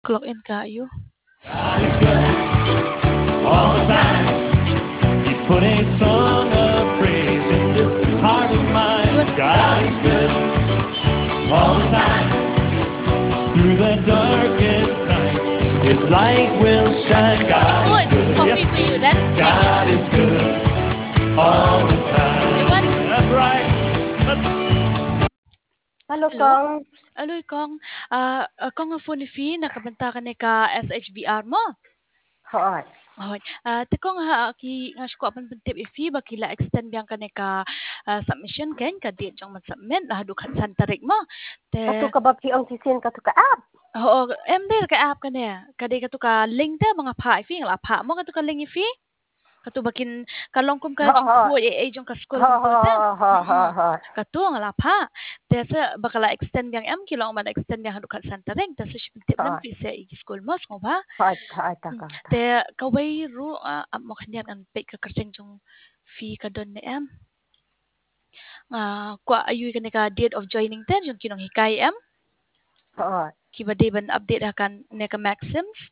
Clock in kayo. God is good all the time. He put a song of praise in this heart of mine. God is good all the time. Through the darkest night, His light will shine. God is good. Coffee for you then. God is good all the time. That's right. Hello, Hello. Kong. Aloy kong kong nga phone fi nakabanta ka ni ka SHBR mo. Hoy. Hoy. Te kong ha ki nga ko apan tip ifi ba kila extend yang ka ni ka submission ken ka date jang submit na du kan santarik mo. Katu Te ka ba ang sisin katu ka app? Oo, ember ka app ka niya. Kadi ka to ka link ta mga pa ifi nga pa mo ka to ka link ifi. Katu bakin kalong kum ka jung po jung ka school kum po ta. Katu nga lapa. Desa bakala extend yang kilong man extend yang hadukat santaring ta sa tip nam pi sa school mo ko ba. Hoy, ta ka. Te kaway ru mo kanyan an pe ka kasing jung fee ka don ni em. Kwa ayu ka ni ka date of joining ten yung kinong hikay em. Hoy. Kiba deban update akan ni ka maxims.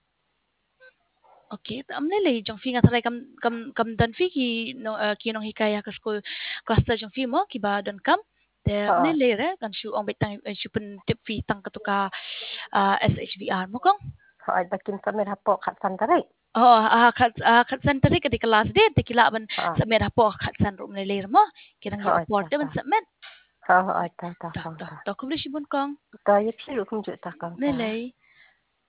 Okay, am nilay jong fi nga taray kam dan fi ki no kinong hikaya ka school cluster jong fi mo ki ba don kam te nilay re kan shu ong betang shu pun tip fi tang katuka SHVR mo kong. Hoy, bakin sa mer hapo kat santari. Oh, kat santari kadi kelas de te kila ban sa mer hapo kat san rum nilay mo kinang hi report ban sa men. Hoy, ta. Ta kumli shibun kong. Ta ye pilu kum ju ta kang. Nilay